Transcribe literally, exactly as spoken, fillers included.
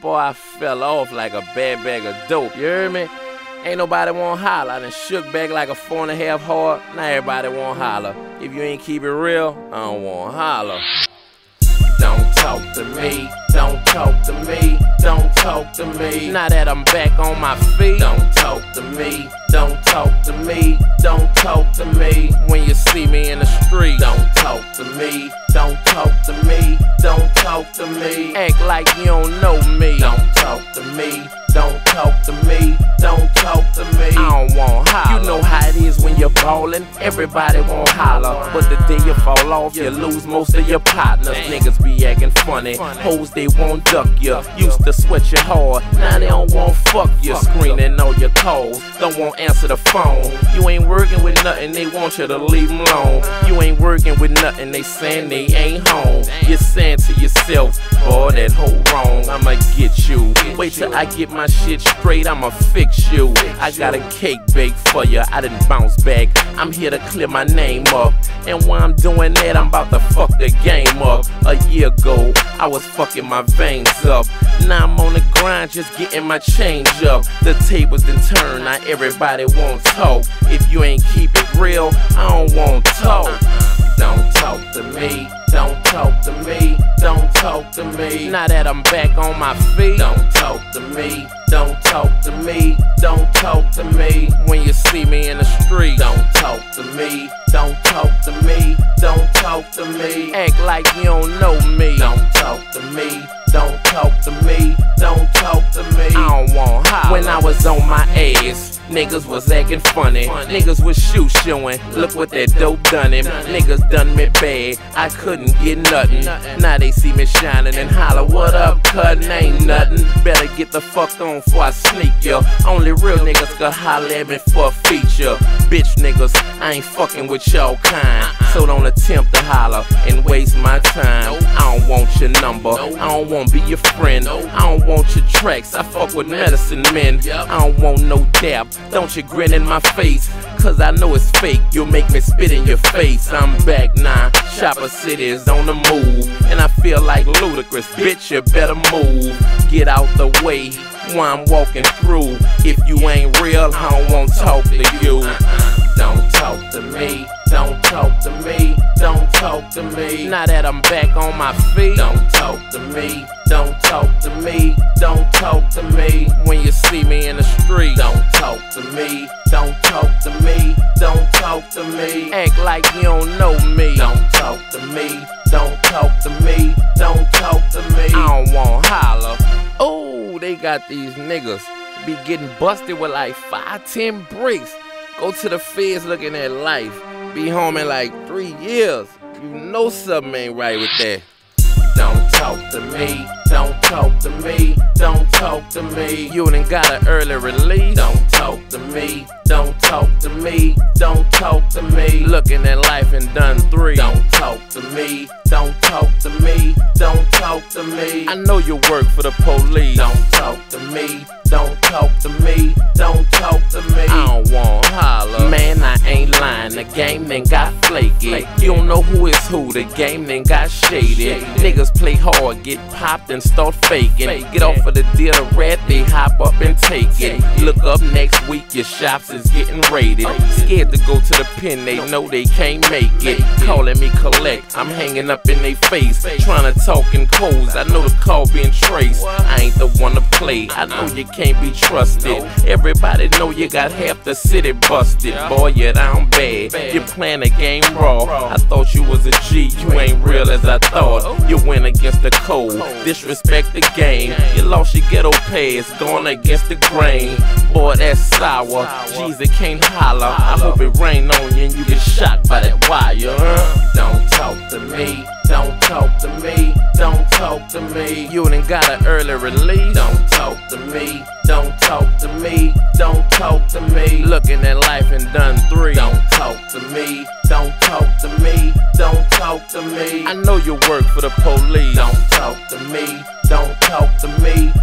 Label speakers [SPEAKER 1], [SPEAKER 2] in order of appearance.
[SPEAKER 1] Boy, I fell off like a bad bag of dope, you hear me? Ain't nobody want holler. I done shook back like a four and a half hard. Now everybody want holler. If you ain't keep it real, I don't want holler. Don't talk to me, don't talk to me, don't talk to me. Now that I'm back on my feet, don't talk to me, don't talk to me, don't talk to me. When you see me in the street, don't talk to me, don't talk to me, don't talk to me. Act like you don't know me, don't talk to me, don't talk to me, don't talk to me. I don't want holler. You know how it is when you're ballin', everybody want holler. But the day you fall off, you lose most of your partners. Niggas be acting funny, hoes they won't duck you. Used to sweat you hard, now they don't want fuck you. Screening all your calls, don't want answer the phone. You ain't working with nothing, they want you to leave them alone. You ain't working with nothing, they saying they ain't home. You're saying to yourself, boy, that hoe wrong, I'ma get you. Wait till I get my shit straight, I'ma fix you. I got a cake baked for you, I didn't bounce back. I'm here to clear my name up. And while I'm doing that, I'm about to fuck the game up. A year ago, I was fucking my veins up. Now I'm on the grind, just getting my change up. The tables done turned, now everybody won't talk. If you ain't keep it real, I don't want talk. Don't talk to me, don't talk to me, don't talk to me. Now that I'm back on my feet, don't talk to me, don't talk to me, don't talk to me. When you see me in the street, don't talk to me, don't talk to me, don't talk to me. Act like you don't know me, don't talk to me, don't talk to me, don't talk to me. I don't want holler. When I was on my ass, niggas was acting funny. Niggas was shoe showing. Look what that dope done him. Niggas done me bad, I couldn't get nothing. Now they see me shining and holler, what up, cuz? Ain't nothing. Better get the fuck on before I sneak ya. Only real niggas can holler at me for a feature. Bitch niggas, I ain't fucking with y'all kind. So don't attempt to holler and waste my time. I don't want your number, I don't want to be your friend. I don't want your tracks, I fuck with medicine men. I don't want no dap, don't you grin in my face, cause I know it's fake, you'll make me spit in your face. I'm back now, Chopper City is on the move, and I feel like Ludacris, bitch you better move. Get out the way while I'm walking through. If you ain't real, I don't want to talk to you. Don't talk to me, don't talk to me, don't talk to me. Now that I'm back on my feet, don't talk to me, don't talk to me, don't talk to me. When you see me in the street, don't talk to me, don't talk to me, don't talk to me. Act like you don't know me, don't talk to me, don't talk to me, don't talk to me. I don't want holler. Oh, they got these niggas be getting busted with like five, ten bricks. Go to the feds looking at life. Be home in like three years. You know something ain't right with that. Don't talk to me, don't talk to me, don't talk to me. You done got an early release. Don't talk to me, don't talk to me, don't talk to me. Looking at life and done three. Don't talk to me, don't talk to me, don't talk to me. I know you work for the police. Don't talk to me, don't talk to me, don't talk to me. I don't want holler. Man, I ain't lying, the game then got flaky. You don't know who is who, the game then got shady. Niggas play hard, get popped and start faking. Get off of the deal, the rat, they hop up and take it. Look up next week, your shops is getting raided. Scared to go to the pen, they know they can't make it. Calling me collect, I'm hanging up in they face. Trying to talk in codes, I know the call being traced. I ain't the one to play, I know you can't be trusted. Everybody know you got half the city busted. Boy, you're down bad, you're playing the game raw. I thought you was a G, you ain't real as I thought. You went against the code, disrespect the game. You lost your ghetto pass, going against the grain. Boy, that's sour, Jesus can't holler. I hope it rain on you and you get shocked by that wire, huh? Don't talk to me, don't talk to me, don't talk to me. You done got an early release. Don't talk to me, don't talk to me, don't talk to me. Looking at life and done three. Don't talk to me, don't talk to me, don't talk to me. I know you work for the police. Don't talk to me, don't talk to me,